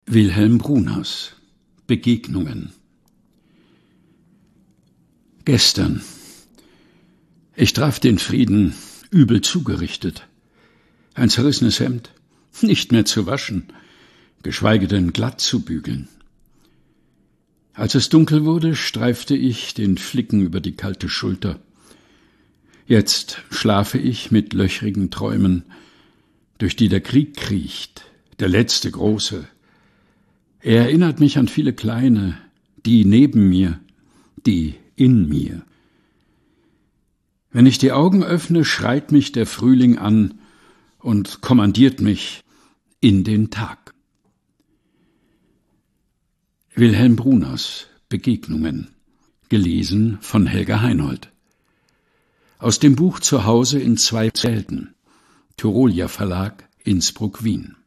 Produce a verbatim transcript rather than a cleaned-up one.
Wilhelm Bruners Begegnungen. Gestern. Ich traf den Frieden übel zugerichtet. Ein zerrissenes Hemd, nicht mehr zu waschen, geschweige denn glatt zu bügeln. Als es dunkel wurde, streifte ich den Flicken über die kalte Schulter. Jetzt schlafe ich mit löchrigen Träumen, durch die der Krieg kriecht, der letzte große. Er erinnert mich an viele kleine, die neben mir, die in mir. Wenn ich die Augen öffne, schreit mich der Frühling an und kommandiert mich in den Tag. Wilhelm Bruners Begegnungen, gelesen von Helga Heinold. Aus dem Buch Zu Hause in zwei Welten, Tyrolia Verlag, Innsbruck, Wien.